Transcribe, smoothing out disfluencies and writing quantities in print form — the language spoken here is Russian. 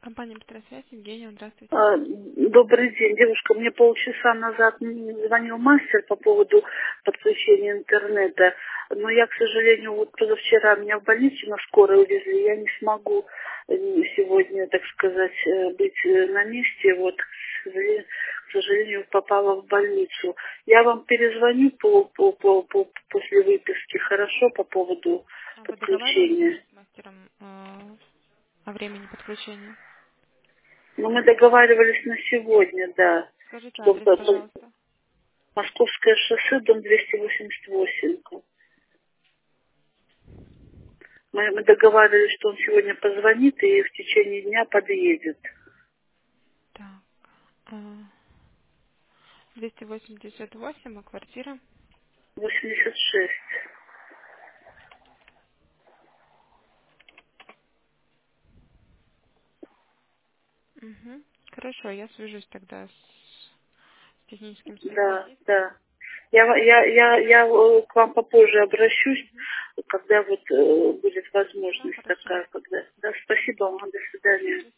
Компания «Быстросвязь», Евгения, здравствуйте. Добрый день, девушка. Мне полчаса назад звонил мастер по поводу подключения интернета. Но я, к сожалению, вот позавчера меня в больницу на скорой увезли. Я не смогу сегодня, так сказать, быть на месте. Вот, к сожалению, попала в больницу. Я вам перезвоню после выписки, хорошо, по поводу А вы договаривались уже подключения. с мастером о времени подключения? Но мы договаривались на сегодня, да. Скажите Что адрес, пожалуйста. Московское шоссе, дом 288. Мы договаривались, что он сегодня позвонит и в течение дня подъедет. Так, 288, а квартира? 86. Угу. Хорошо, я свяжусь тогда с техническим Да, специалистом. да. Я к вам попозже обращусь, когда вот будет Да, возможность хорошо. такая, когда. Да, спасибо вам, до свидания.